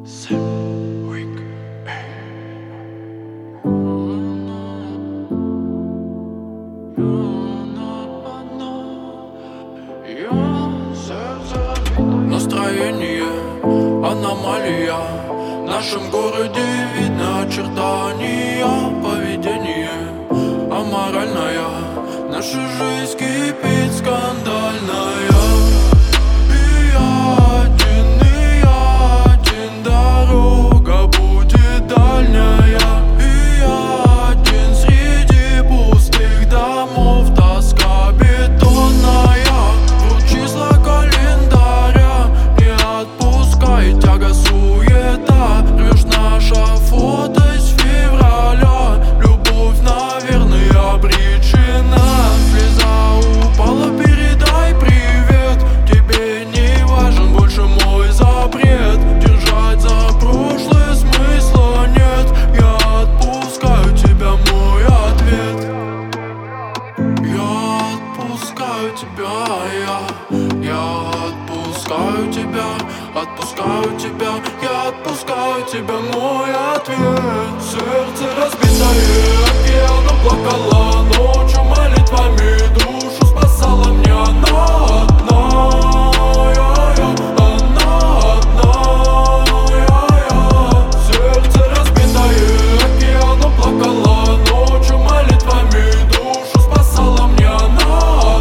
Настроение, аномалия. В нашем городе видно очертания. Поведение аморальное. Наша жизнь кипит скандальная. И один, дорога будет дальняя. И один среди пустых домов. Тоска бетонная. Вот числа календаря не отпускай, тяга, суета. Рвешь наше фото с февраля. Любовь, наверное, обречена. Слеза упала, передай привет. Тебе не важен больше мой запрет. Держать за прошлое смысла нет. Я отпускаю тебя, мой ответ. Я отпускаю тебя, я отпускаю тебя, отпускаю тебя, я отпускаю тебя, мой ответ. Сердце разбитое океаном плакало ночью молитвами, душу спасала мне она одна. Сердце разбитое океаном плакало ночью молитвами, душу спасала мне она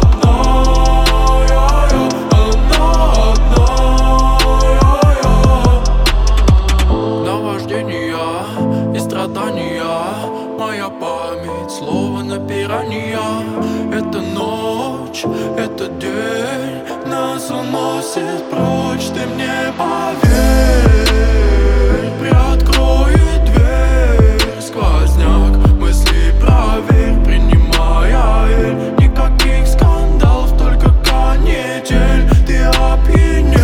одна. Наваждения и страдания, моя память словно пиранья. Это ночь, это день, нас уносит прочь, ты мне поверь. Приоткрой дверь, сквозняк мысли проверь, принимая эль. Никаких скандалов, только канитель. Ты опьянела,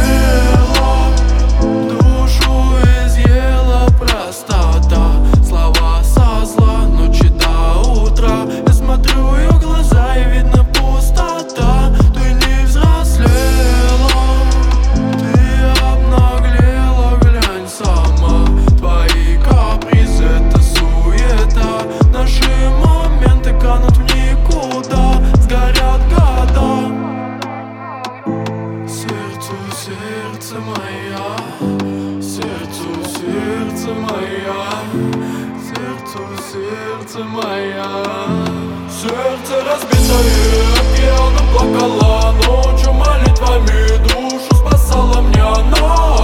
душу изъела простота. Слова со зла, ночи до утра. Я смотрю в ее глаза и видно пустота. Ты не взрослела, ты обнаглела, глянь сама. Твои капризы — это суета. Наши моменты канут в никуда, сгорят года. Сердцу, сердце моя, сердцу, сердце моя, сердцу, сердце моя. Сердце разбитое океаном плакало ночью молитвами, душу спасала мне она.